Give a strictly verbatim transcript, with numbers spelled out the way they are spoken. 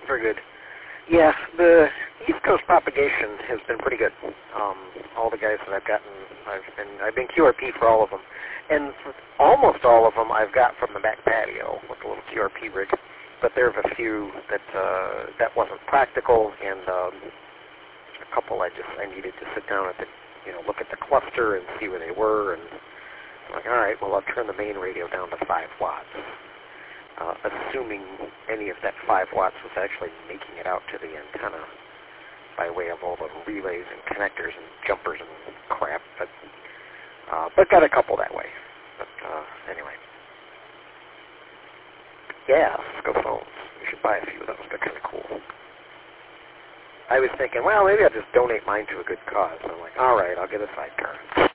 very good. Yeah, the East Coast propagation has been pretty good. Um, all the guys that I've gotten, I've been I've been Q R P for all of them, and for almost all of them I've got from the back patio with a little Q R P rig. But there are a few that uh, that wasn't practical, and um, a couple I just I needed to sit down at the you know look at the cluster and see where they were, and I'm like, all right, well I'll turn the main radio down to five watts. Uh, assuming any of that five watts was actually making it out to the antenna by way of all the relays and connectors and jumpers and crap, but uh, but got a couple that way. But uh, anyway, yeah, Cisco phones. You should buy a few of those. They're kind of cool. I was thinking, well, maybe I'll just donate mine to a good cause. I'm like, all right, I'll get a sidecar.